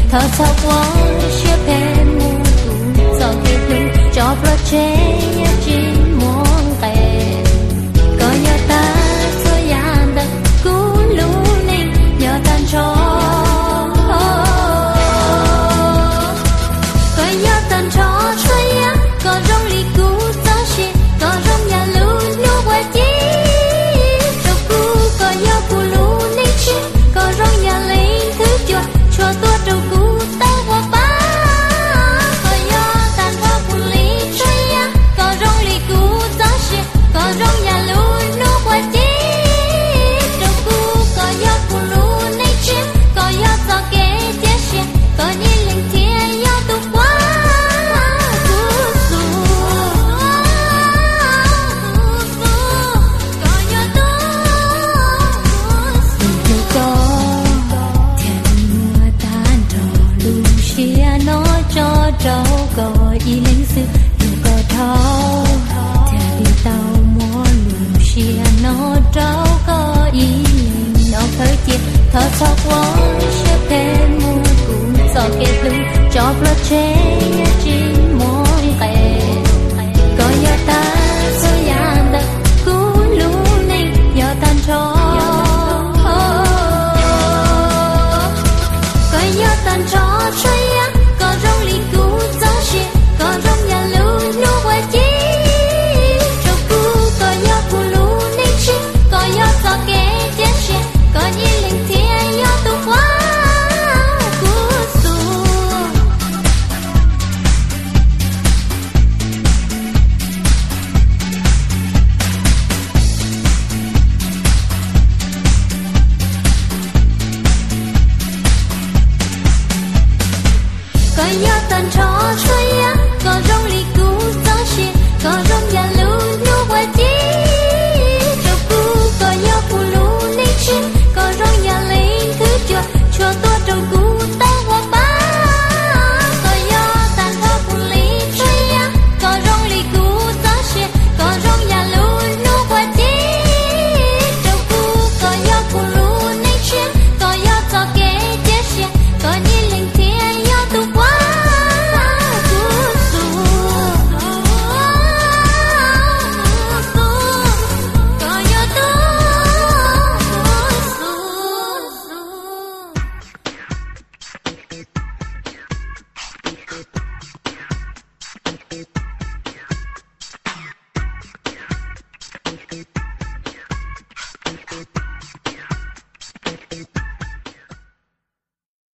thở thóc quá chia phe mua tủ giọt kê lưng cho pro chế trên muôn tè có nhớ ta xưa gian đất cũ lũ ninh nhớ tan cho có nhớ tan cho xoay á có rong lì cũ gió xịt có rong nhà lũ lũ qua chi cho cũ có nhớ cũ lũ ninh chi có rong nhà lấy thứ cho tua trâu cũ ta hoa ba có nhớ tan hoa cũ lý xoay á có rong lì cũ gió xịt có rong nhà lũ lũ qua chi trâu cũ có nhớ cũ lũ ninh chi có nhớ gió kế chết xịt có nhìn linh thiên nhớ tu quá trâu có ý lính sư dù có thao theo đi tàu mua lùm xia nó trâu có ý lính nó khởi chia thở thóc quá sẽ thêm mua cũng gió kê lưng cho pro chế trên món tè có nhớ ta số gian đất cũ lũ ninh nhớ tan cho có nhớ tan cho xoay á có rong lì cũ gió xịt có rong nhà lũ lũ qua chi trâu cũ có nhớ cũ lũ ninh chi có nhớ gió kế chết xịt có nhìn linh thiên nhớ tu quá cũ su có nhớ tan cho